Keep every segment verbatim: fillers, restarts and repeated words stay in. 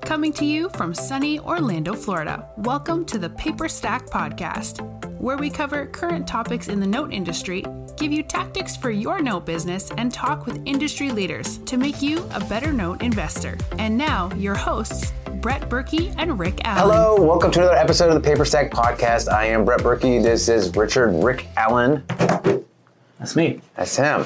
Coming to you from sunny Orlando, Florida, welcome to the Paper Stack Podcast, where we cover current topics in the note industry, give you tactics for your note business, and talk with industry leaders to make you a better note investor. And now, your hosts, Brett Berkey and Rick Allen. Hello, welcome to another episode of the Paper Stack Podcast. I am Brett Berkey. This is Richard Rick Allen. That's me. That's him.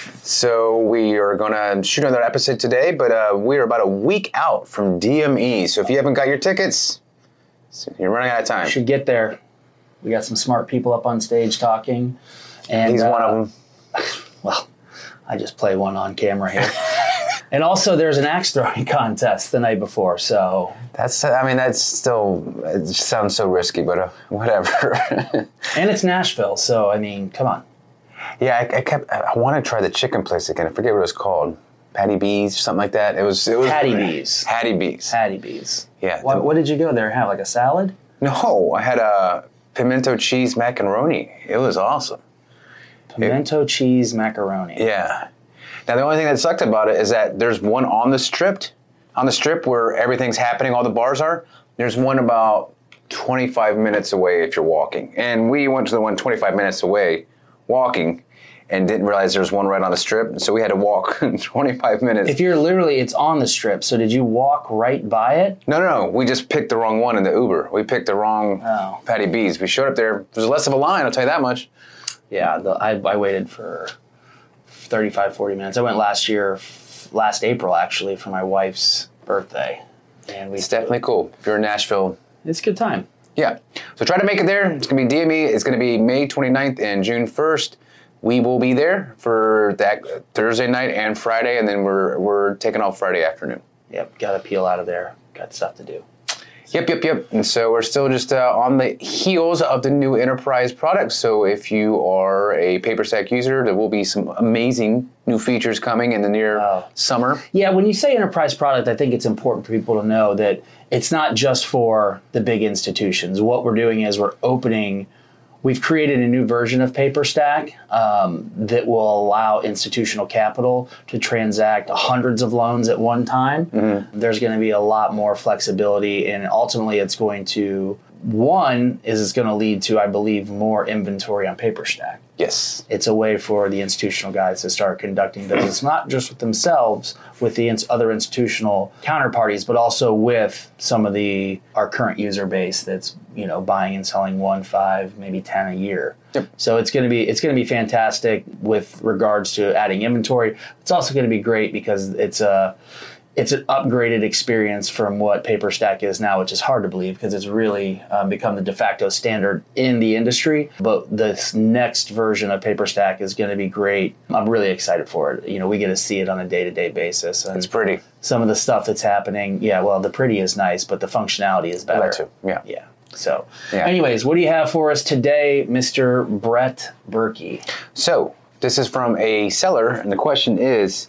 So we are going to shoot another episode today, but uh, we are about a week out from D M E. So if you haven't got your tickets, you're running out of time. You should get there. We got some smart people up on stage talking. And he's uh, one of them. Well, I just play one on camera here. And also there's an axe throwing contest the night before, so... That's, I mean, that's still, it sounds so risky, but uh, whatever. And it's Nashville, so, I mean, come on. Yeah, I, I kept, I want to try the chicken place again. I forget what it was called. Patty B's, something like that. It was, it was Patty B's. Patty B's. Patty B's. Yeah. What, the, what did you go there? Have, like a salad? No, I had a pimento cheese macaroni. It was awesome. Pimento it, cheese macaroni. Yeah. Now, the only thing that sucked about it is that there's one on the strip, on the strip where everything's happening, all the bars are. There's one about twenty-five minutes away if you're walking. And we went to the one twenty-five minutes away walking and didn't realize there was one right on the strip. So we had to walk twenty-five minutes. If you're literally, it's on the strip. So did you walk right by it? No, no, no. We just picked the wrong one in the Uber. We picked the wrong oh. Patty B's. We showed up there. There's less of a line, I'll tell you that much. Yeah, the, I, I waited for thirty-five, forty minutes. I went last year, last April actually, for my wife's birthday. And we It's definitely cool. If you're in Nashville. It's a good time. Yeah. So try to make it there. It's going to be D M E. It's going to be May twenty-ninth and June first. We will be there for that Thursday night and Friday, and then we're we're taking off Friday afternoon. Yep, got to peel out of there. Got stuff to do. Yep, yep, yep. And so we're still just uh, on the heels of the new enterprise products. So if you are a PaperStack user, there will be some amazing new features coming in the near oh. summer. Yeah, when you say enterprise product, I think it's important for people to know that it's not just for the big institutions. What we're doing is we're opening... We've created a new version of PaperStack um, that will allow institutional capital to transact hundreds of loans at one time. Mm-hmm. There's going to be a lot more flexibility, and ultimately it's going to, one, is it's going to lead to, I believe, more inventory on PaperStack. Yes. It's a way for the institutional guys to start conducting business, not just with themselves, with the ins- other institutional counterparties, but also with some of the our current user base that's, you know, buying and selling one, five, maybe ten a year. Yep. So it's going to be it's going to be fantastic with regards to adding inventory. It's also going to be great because it's a it's an upgraded experience from what PaperStack is now, which is hard to believe because it's really um, become the de facto standard in the industry. But this next version of PaperStack is going to be great. I'm really excited for it. You know, we get to see it on a day-to-day basis. And it's pretty. Some of the stuff that's happening, yeah, well, the pretty is nice, but the functionality is better. That too, yeah. Yeah. So, yeah. Anyways, what do you have for us today, Mister Brett Berkey? So, this is from a seller, and the question is,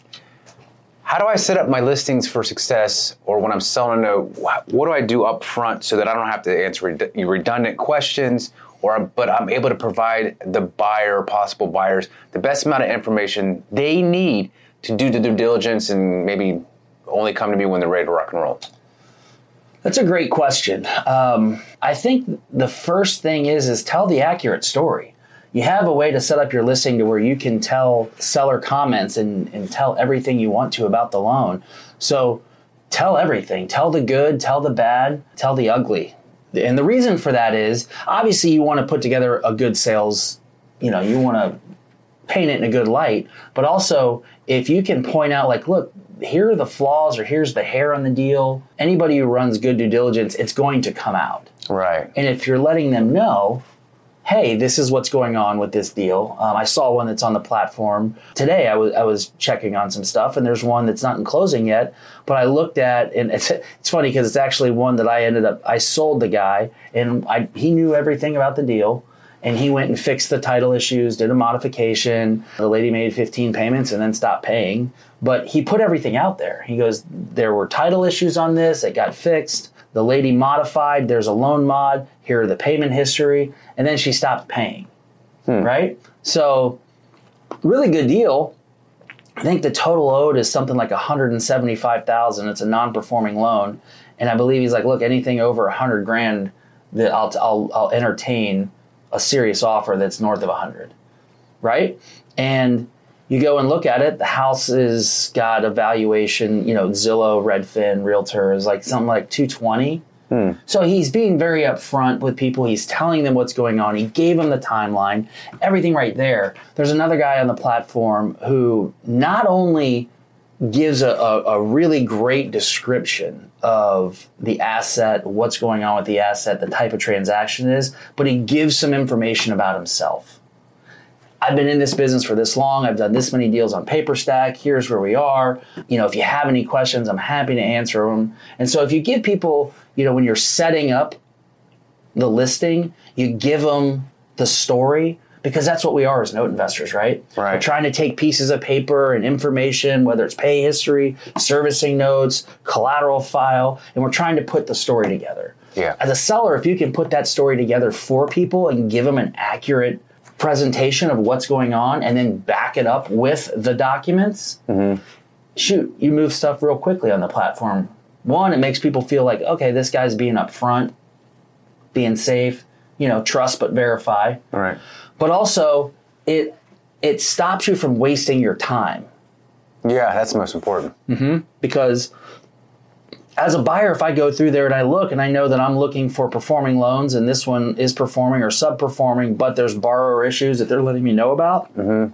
how do I set up my listings for success, or when I'm selling a note, what do I do up front so that I don't have to answer redundant questions, or but I'm able to provide the buyer, possible buyers, the best amount of information they need to do the due diligence and maybe only come to me when they're ready to rock and roll? That's a great question. Um, I think the first thing is is tell the accurate story. You have a way to set up your listing to where you can tell seller comments and, and tell everything you want to about the loan. So tell everything. Tell the good, tell the bad, tell the ugly. And the reason for that is, obviously you want to put together a good sales, you know, you want to paint it in a good light. But also, if you can point out, like, look, here are the flaws or here's the hair on the deal, anybody who runs good due diligence, it's going to come out. Right. And if you're letting them know, hey, this is what's going on with this deal. Um, I saw one that's on the platform today. I was I was checking on some stuff, and there's one that's not in closing yet. But I looked at, and it's it's funny because it's actually one that I ended up I sold the guy, and I he knew everything about the deal, and he went and fixed the title issues, did a modification. The lady made fifteen payments and then stopped paying. But he put everything out there. He goes, there were title issues on this. It got fixed. The lady modified. There's a loan mod. Here are the payment history. And then she stopped paying, hmm. right? So really good deal. I think the total owed is something like one hundred seventy-five thousand dollars. It's a non-performing loan. And I believe he's like, look, anything over one hundred grand, that I'll, I'll, I'll entertain a serious offer that's north of one hundred, right? And you go and look at it, the house has got a valuation, you know, Zillow, Redfin, Realtor is like something like two twenty. Hmm. So he's being very upfront with people. He's telling them what's going on. He gave them the timeline, everything right there. There's another guy on the platform who not only gives a, a, a really great description of the asset, what's going on with the asset, the type of transaction it is, but he gives some information about himself. I've been in this business for this long. I've done this many deals on PaperStack. Here's where we are. You know, if you have any questions, I'm happy to answer them. And so if you give people, you know, when you're setting up the listing, you give them the story, because that's what we are as note investors, right? Right. We're trying to take pieces of paper and information, whether it's pay history, servicing notes, collateral file, and we're trying to put the story together. Yeah. As a seller, if you can put that story together for people and give them an accurate presentation of what's going on and then back it up with the documents, mm-hmm. shoot, you move stuff real quickly on the platform. One, it makes people feel like, okay, this guy's being upfront, being safe, you know, trust but verify. All right. But also, it it stops you from wasting your time. Yeah, that's the most important. Mm-hmm. Because as a buyer, if I go through there and I look and I know that I'm looking for performing loans and this one is performing or sub-performing, but there's borrower issues that they're letting me know about, mm-hmm.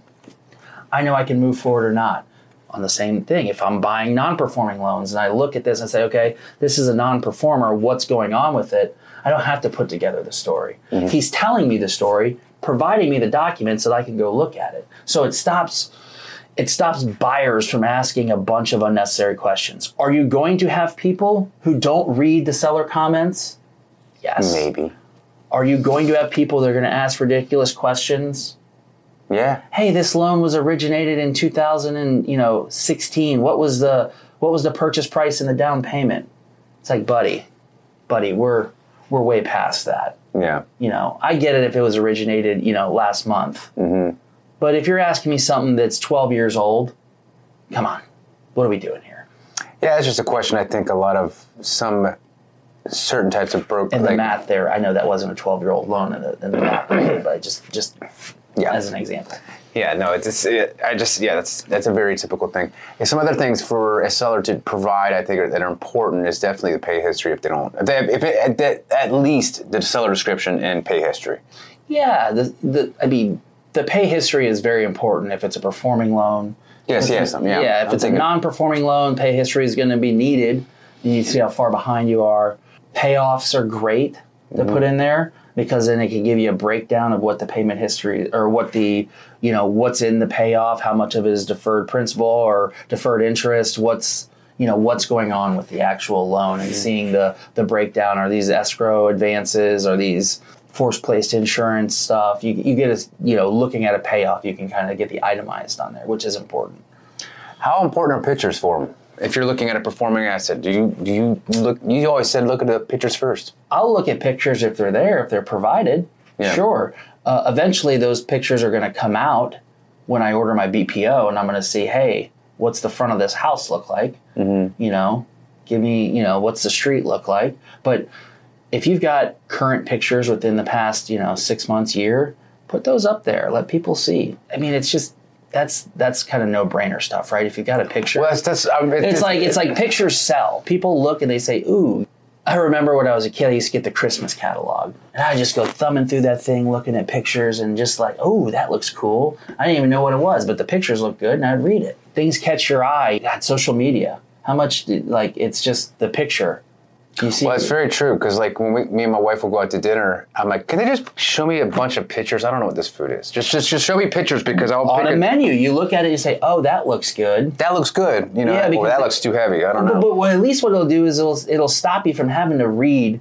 I know I can move forward or not. On the same thing, if I'm buying non-performing loans and I look at this and say, okay, this is a non-performer, what's going on with it? I don't have to put together the story. Mm-hmm. He's telling me the story, providing me the documents that I can go look at it. So it stops it stops buyers from asking a bunch of unnecessary questions. Are you going to have people who don't read the seller comments? Yes. Maybe. Are you going to have people that are going to ask ridiculous questions? Yeah. Hey, this loan was originated in two thousand sixteen. What was the what was the purchase price and the down payment? It's like, buddy, buddy, we're we're way past that. Yeah. You know, I get it if it was originated, you know, last month. Mm-hmm. But if you're asking me something that's twelve years old, come on, what are we doing here? Yeah, it's just a question I think a lot of some certain types of broke. And like, the math there, I know that wasn't a twelve-year-old loan in the, in the math, but I just just yeah. as an example. Yeah, no, it's, it's it, I just yeah, that's that's a very typical thing. And some other things for a seller to provide, I think, are, that are important is definitely the pay history. If they don't, if, they have, if it, at, at least the seller description and pay history. Yeah, the the I mean, the pay history is very important if it's a performing loan. Yes, yes, yeah. Yeah, if I'm it's thinking. a non-performing loan, pay history is going to be needed. You need to see how far behind you are. Payoffs are great to mm-hmm. put in there, because then it can give you a breakdown of what the payment history or what the, you know, what's in the payoff, how much of it is deferred principal or deferred interest, what's, you know, what's going on with the actual loan, and seeing the, the breakdown. Are these escrow advances? Are these forced placed insurance stuff? You, you get a, you know, looking at a payoff, you can kind of get the itemized on there, which is important. How important are pictures for them? If you're looking at a performing asset, do you do you look? You always said look at the pictures first. I'll look at pictures if they're there, if they're provided. Yeah. Sure. Uh, eventually, those pictures are going to come out when I order my B P O, and I'm going to see, hey, what's the front of this house look like? Mm-hmm. You know, give me, you know, what's the street look like? But if you've got current pictures within the past, you know, six months, year, put those up there. Let people see. I mean, it's just. That's that's kind of no-brainer stuff, right? If you got a picture, well, that's, that's I mean, it's, it's like it's like pictures sell. People look and they say, "Ooh." I remember when I was a kid, I used to get the Christmas catalog, and I just go thumbing through that thing, looking at pictures, and just like, "Oh, that looks cool." I didn't even know what it was, but the pictures look good, and I'd read it. Things catch your eye. God, social media. How much? Like, it's just the picture. You see, well, it's very true, because like when we, me and my wife will go out to dinner, I'm like, can they just show me a bunch of pictures? I don't know what this food is. Just just, just show me pictures, because I'll on pick a it. menu. You look at it and you say, oh, that looks good. That looks good. You know, yeah, well, that they, looks too heavy. I don't but, know. But well, at least what it'll do is it'll it'll stop you from having to read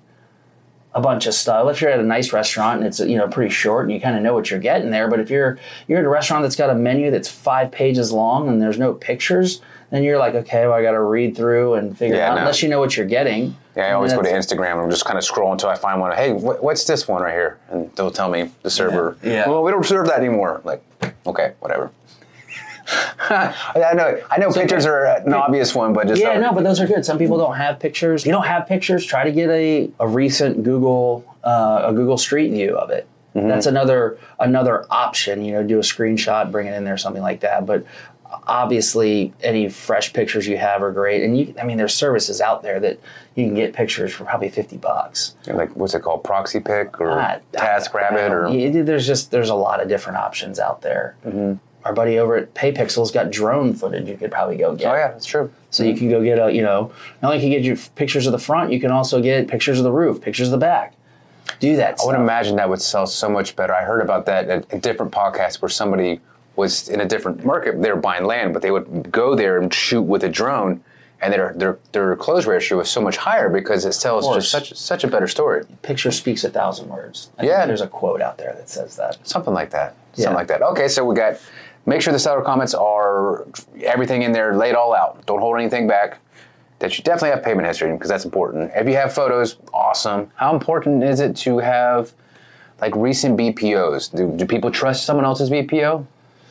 a bunch of stuff. If you're at a nice restaurant and it's, you know, pretty short and you kind of know what you're getting there, but if you're you're at a restaurant that's got a menu that's five pages long and there's no pictures, then you're like, okay, well, I got to read through and figure yeah, it out, no. unless you know what you're getting. Yeah, I always go to Instagram and just kind of scroll until I find one. Hey, wh- what's this one right here? And they'll tell me, the server, yeah. yeah. well, we don't serve that anymore. Like, okay, whatever. I know. I know. So pictures are an obvious one, but just yeah, no, but those are good. Some people don't have pictures. If you don't have pictures, try to get a, a recent Google uh, a Google Street View of it. Mm-hmm. That's another another option. You know, do a screenshot, bring it in there, something like that. But obviously, any fresh pictures you have are great. And you, I mean, there's services out there that you can get pictures for probably fifty bucks. Like, what's it called? ProxyPic or uh, TaskRabbit? Or yeah, there's just there's a lot of different options out there. Mm-hmm. Our buddy over at PayPixel's got drone footage you could probably go get. Oh yeah, that's true. So mm-hmm. you can go get a, you know, not only can you get your pictures of the front, you can also get pictures of the roof, pictures of the back. Do that. I stuff. would imagine that would sell so much better. I heard about that at a different podcast where somebody was in a different market. They were buying land, but they would go there and shoot with a drone, and their their their close ratio was so much higher because it tells just such such a better story. Picture speaks a thousand words. I yeah, think there's a quote out there that says that. Something like that. Something yeah. like that. Okay, so we got. Make sure the seller comments are everything in there, lay it all out. Don't hold anything back. That you definitely have payment history because that's important. If you have photos, awesome. How important is it to have like recent B P Os? Do, do people trust someone else's B P O?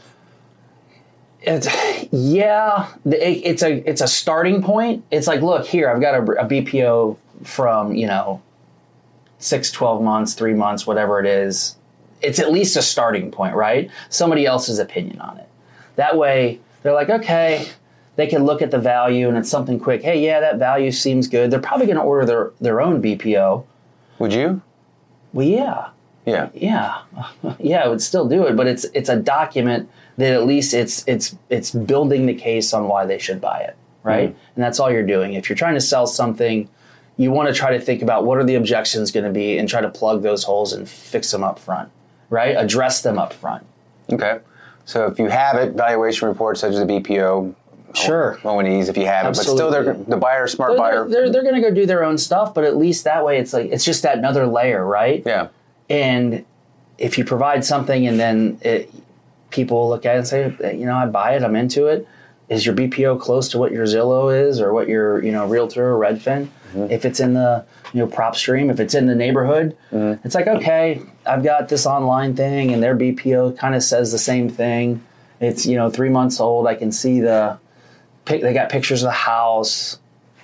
It's, yeah, it's a it's a starting point. It's like, look, here, I've got a, a B P O from, you know, six, twelve months, three months, whatever it is. It's at least a starting point, right? Somebody else's opinion on it. That way, they're like, okay, they can look at the value and it's something quick. Hey, yeah, that value seems good. They're probably going to order their, their own B P O. Would you? Well, yeah. Yeah. Yeah. Yeah, I would still do it, but it's it's a document that at least it's it's it's building the case on why they should buy it, right? Mm. And that's all you're doing. If you're trying to sell something, you want to try to think about what are the objections going to be and try to plug those holes and fix them up front, right? Address them up front. Okay. So if you have it, valuation reports such as a B P O, sure, O and E's if you have Absolutely. it, but still they're, the buyer, smart they're, buyer. They're, they're going to go do their own stuff, but at least that way it's like it's just that another layer, right? Yeah. And if you provide something and then it, people look at it and say, you know, I buy it, I'm into it. Is your B P O close to what your Zillow is or what your, you know, Realtor or Redfin? Mm-hmm. If it's in the, you know, PropStream, if it's in the neighborhood, mm-hmm. it's like, okay, I've got this online thing and their B P O kind of says the same thing. It's, you know, three months old. I can see the, they got pictures of the house.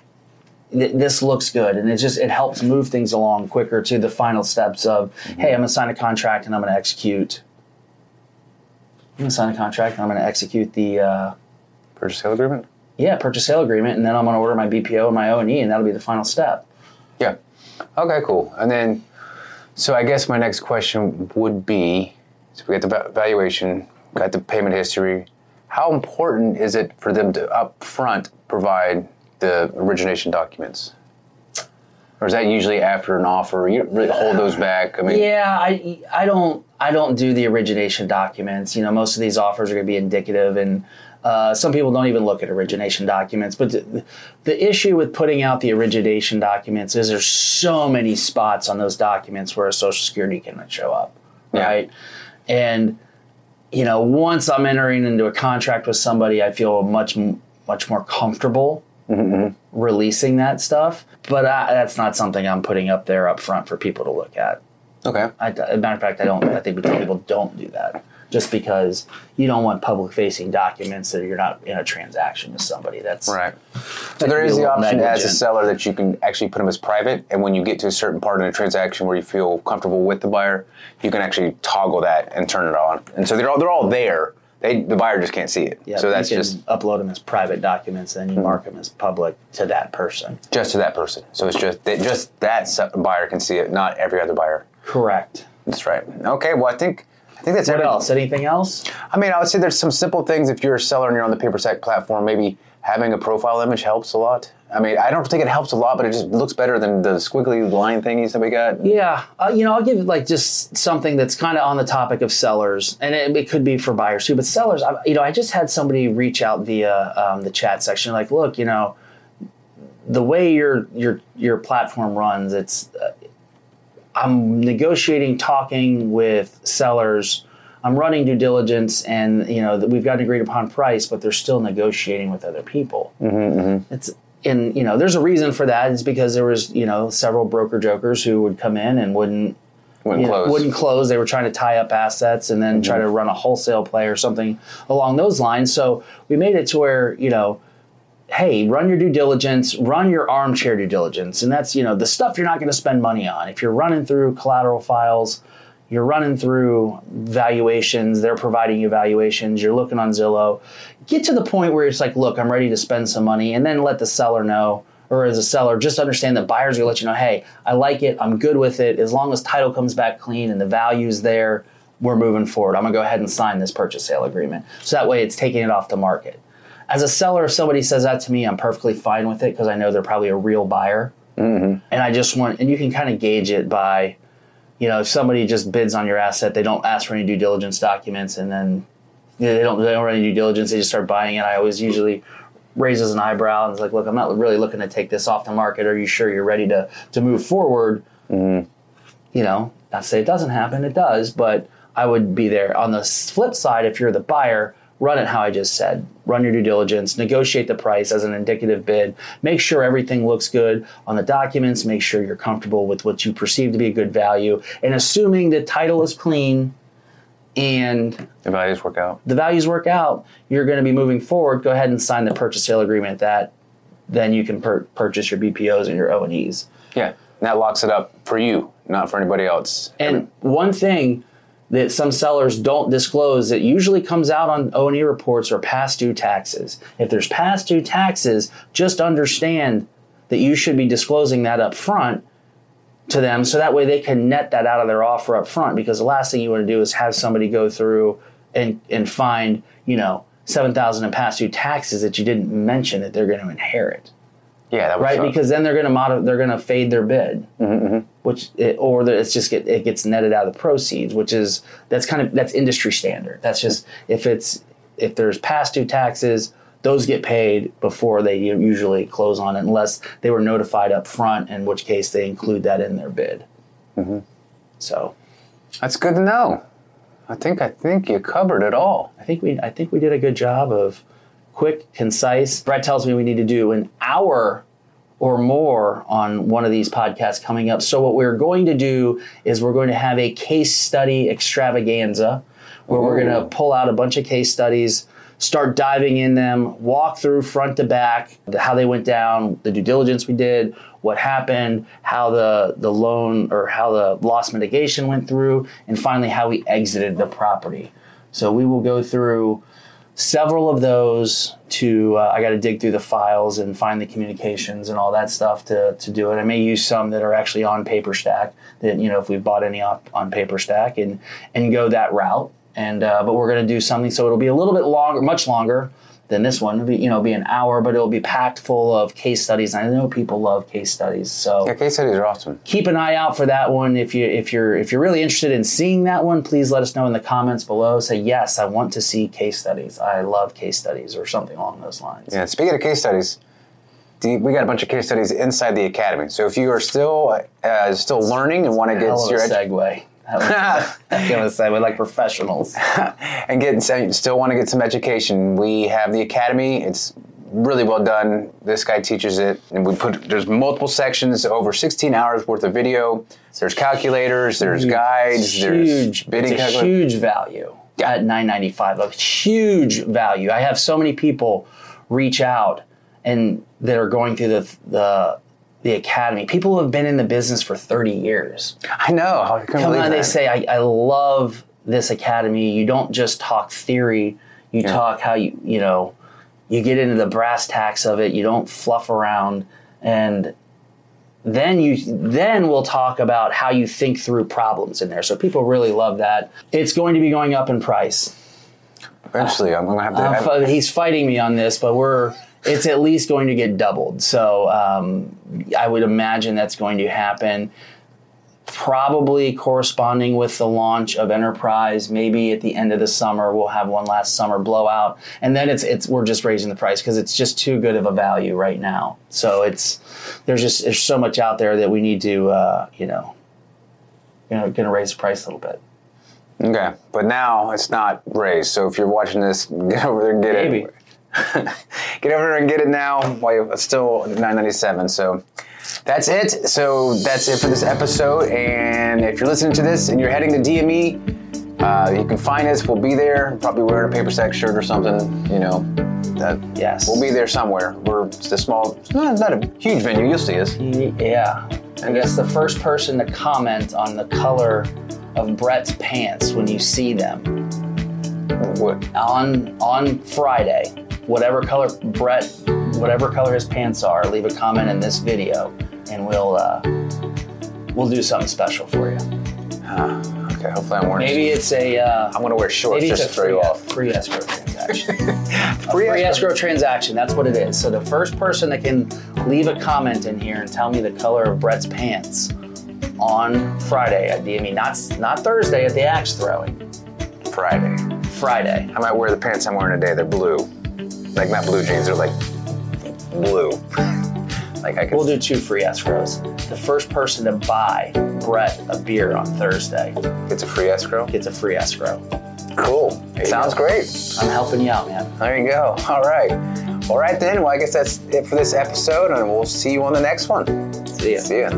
This looks good, and it just it helps move things along quicker to the final steps of, mm-hmm. hey, I'm going to sign a contract and I'm going to execute. I'm going to sign a contract and I'm going to execute the uh, purchase sale agreement. Yeah, purchase sale agreement, and then I'm going to order my B P O and my O and E, and that'll be the final step. Yeah. Okay, cool. And then, so I guess my next question would be: so we got the valuation, got the payment history. How important is it for them to up front provide the origination documents? Or is that usually after an offer? You really hold those back? I mean, yeah, I, I don't I don't do the origination documents. You know, most of these offers are going to be indicative, and uh, some people don't even look at origination documents. But the, the issue with putting out the origination documents is there's so many spots on those documents where a Social Security cannot show up, right? Yeah. And you know, once I'm entering into a contract with somebody, I feel much much more comfortable. Mm-hmm. Releasing that stuff, but I, that's not something I'm putting up there up front for people to look at. Okay. I, as a matter of fact, I don't. I think we tell people don't do that, just because you don't want public-facing documents that you're not in a transaction with somebody. That's right. So there is the option negligent. As a seller that you can actually put them as private, and when you get to a certain part in a transaction where you feel comfortable with the buyer, you can actually toggle that and turn it on. And so they're all they're all there. They, the buyer just can't see it. Yeah, so that's you can just upload them as private documents, and you mm-hmm. mark them as public to that person. Just to that person. So it's just that just that buyer can see it, not every other buyer. Correct. That's right. Okay. Well, I think I think that's what everything. else? Anything else? I mean, I would say there's some simple things. If you're a seller and you're on the PaperStack platform, maybe having a profile image helps a lot. I mean, I don't think it helps a lot, but it just looks better than the squiggly line thingies that we got. Yeah. Uh, you know, I'll give like just something that's kind of on the topic of sellers, and it, it could be for buyers too, but sellers, I, you know, I just had somebody reach out via um, the chat section, like, look, you know, the way your your your platform runs, it's, uh, I'm negotiating, talking with sellers, I'm running due diligence, and, you know, that we've got an agreed upon price, but they're still negotiating with other people. Mm-hmm, mm-hmm. It's, And, you know, there's a reason for that. It's because there was, you know, several broker jokers who would come in and wouldn't Wouldn't you know, close. wouldn't close. They were trying to tie up assets and then mm-hmm. try to run a wholesale play or something along those lines. So we made it to where, you know, hey, run your due diligence, run your armchair due diligence. And that's, you know, the stuff you're not going to spend money on. If you're running through collateral files, you're running through valuations, they're providing you valuations, you're looking on Zillow, get to the point where it's like, look, I'm ready to spend some money, and then let the seller know, or as a seller, just understand that buyers will let you know, hey, I like it, I'm good with it, as long as title comes back clean and the value's there, we're moving forward. I'm gonna go ahead and sign this purchase sale agreement. So that way it's taking it off the market. As a seller, if somebody says that to me, I'm perfectly fine with it because I know they're probably a real buyer. Mm-hmm. And I just want, and you can kind of gauge it by, you know, if somebody just bids on your asset, they don't ask for any due diligence documents, and then you know, they don't they don't run any due diligence, they just start buying it. I always usually raises an eyebrow and is like, look, I'm not really looking to take this off the market. Are you sure you're ready to, to move forward? Mm-hmm. You know, not to say it doesn't happen, it does, but I would be there. On the flip side, if you're the buyer, run it how I just said. Run your due diligence, negotiate the price as an indicative bid, make sure everything looks good on the documents, make sure you're comfortable with what you perceive to be a good value, and assuming the title is clean and the values work out. The values work out, you're going to be moving forward, go ahead and sign the purchase sale agreement that then you can per- purchase your B P Os and your O and Es. Yeah, and that locks it up for you, not for anybody else. And Every- one thing that some sellers don't disclose that usually comes out on O and E reports are past due taxes. If there's past due taxes, just understand that you should be disclosing that up front to them so that way they can net that out of their offer up front, because the last thing you want to do is have somebody go through and, and find, you know, seven thousand dollars in past due taxes that you didn't mention that they're going to inherit. Yeah, that was right, tough. Because then they're going to mod- they're going to fade their bid, mm-hmm. which it, or the, it's just get it gets netted out of the proceeds, which is that's kind of that's industry standard. That's just if it's if there's past due taxes, those get paid before they usually close on it, unless they were notified up front, in which case they include that in their bid. Mm-hmm. So that's good to know. I think I think you covered it all. I think we I think we did a good job of. Quick, concise. Brett tells me we need to do an hour or more on one of these podcasts coming up. So what we're going to do is we're going to have a case study extravaganza where Ooh. We're going to pull out a bunch of case studies, start diving in them, walk through front to back, how they went down, the due diligence we did, what happened, how the, the loan or how the loss mitigation went through, and finally how we exited the property. So we will go through several of those to, uh, I got to dig through the files and find the communications and all that stuff to, to do it. I may use some that are actually on PaperStack that, you know, if we've bought any up on PaperStack and, and go that route. And, uh, but we're going to do something. So it'll be a little bit longer, much longer than this one. It'll be, you know, be an hour, but it'll be packed full of case studies. I know people love case studies. So yeah, case studies are awesome. Keep an eye out for that one. If you if you're if you're really interested in seeing that one, please let us know in the comments below. Say yes, I want to see case studies. I love case studies, or something along those lines. Yeah. Speaking of case studies, we got a bunch of case studies inside the academy. So if you are still uh, still learning and want to get your edu- segue. I'm going to say we're like professionals. And get still want to get some education. We have the academy. It's really well done. This guy teaches it, and we put there's multiple sections, over sixteen hours worth of video. There's calculators, there's huge, guides, huge, there's bidding it's a calculators. Huge value at nine ninety-five. A huge value. I have so many people reach out and that are going through the the. the academy. People who have been in the business for thirty years. I know. I Come on, they say, I, I love this academy. You don't just talk theory. You yeah. talk how you, you know, you get into the brass tacks of it. You don't fluff around. And then you, then we'll talk about how you think through problems in there. So people really love that. It's going to be going up in price. Eventually, I'm going to have to. Uh, have... He's fighting me on this, but we're, it's at least going to get doubled. So um, I would imagine that's going to happen probably corresponding with the launch of Enterprise. Maybe at the end of the summer, we'll have one last summer blowout. And then it's it's we're just raising the price because it's just too good of a value right now. So it's there's just there's so much out there that we need to, uh, you know, you know, going to raise the price a little bit. Okay, but now it's not raised. So if you're watching this, get over there and get Maybe. it. Get over there and get it now while it's still nine ninety-seven. So that's it. So that's it for this episode. And if you're listening to this and you're heading to D M E, uh, you can find us. We'll be there. Probably wearing a Paper Stack shirt or something. You know, that yes, we'll be there somewhere. We're just a small, not, not a huge venue. You'll see us. Yeah. I guess the first person to comment on the color of Brett's pants when you see them What? on on Friday, whatever color Brett, whatever color his pants are, leave a comment in this video, and we'll uh, we'll do something special for you. Uh, okay, hopefully I'm wearing. Maybe it's a. Uh, I'm gonna wear shorts just to throw you off. Free escrow transaction. free, free escrow. escrow transaction. That's what it is. So the first person that can leave a comment in here and tell me the color of Brett's pants on Friday at D M E, not not Thursday at the axe throwing. Friday. Friday. I might wear the pants I'm wearing today. They're blue, like not blue jeans. They're like blue. Like I could. We'll do two free escrows. The first person to buy Brett a beer on Thursday It's a free escrow. gets a free escrow. Cool. Sounds great. I'm helping you out, man. There you go. All right. All right then. Well, I guess that's it for this episode, and we'll see you on the next one. See ya. See ya.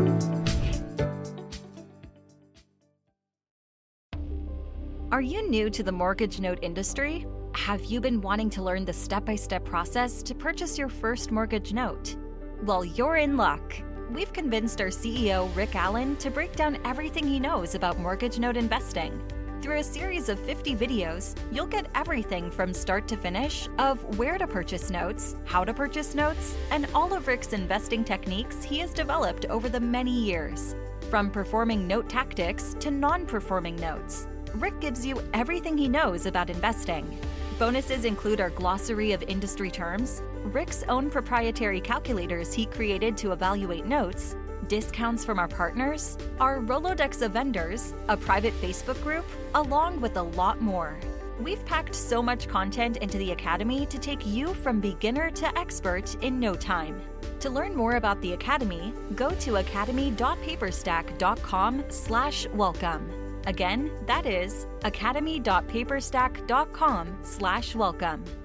Are you new to the mortgage note industry? Have you been wanting to learn the step-by-step process to purchase your first mortgage note? Well, you're in luck. We've convinced our C E O, Rick Allen, to break down everything he knows about mortgage note investing. Through a series of fifty videos, you'll get everything from start to finish of where to purchase notes, how to purchase notes, and all of Rick's investing techniques he has developed over the many years. From performing note tactics to non-performing notes, Rick gives you everything he knows about investing. Bonuses include our glossary of industry terms, Rick's own proprietary calculators he created to evaluate notes, discounts from our partners, our Rolodex of vendors, a private Facebook group, along with a lot more. We've packed so much content into the Academy to take you from beginner to expert in no time. To learn more about the Academy, go to academy.paperstack.com slash welcome. Again, that is academy.paperstack.com slash welcome.